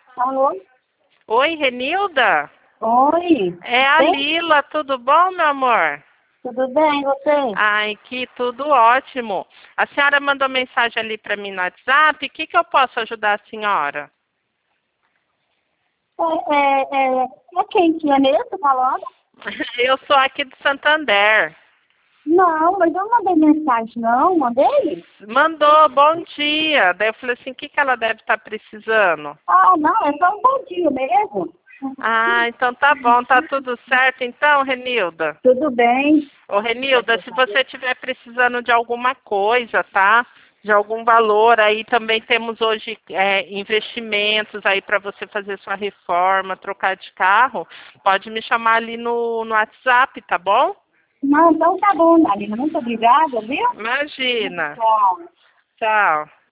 Alô? Oi, Renilda? Oi. É a Bem? Lila, tudo bom, meu amor? Tudo bem, você? Ai, que tudo ótimo. A senhora mandou mensagem ali para mim no WhatsApp. O que que eu posso ajudar a senhora? É quem que é mesmo falando? Eu sou aqui de Santander. Não, mas eu não mandei mensagem, não. Mandei? Mandou, bom dia. Daí eu falei assim, o que que ela deve estar precisando? Ah, não, é só um bom dia mesmo. Ah, então tá bom, tá tudo certo então, Renilda? Tudo bem. Ô, Renilda, se você estiver precisando de alguma coisa, tá? De algum valor, aí também temos hoje investimentos aí para você fazer sua reforma, trocar de carro. Pode me chamar ali no WhatsApp, tá bom? Não, então tá bom, Dalina. Muito obrigada, viu? Imagina. Tchau. Tchau.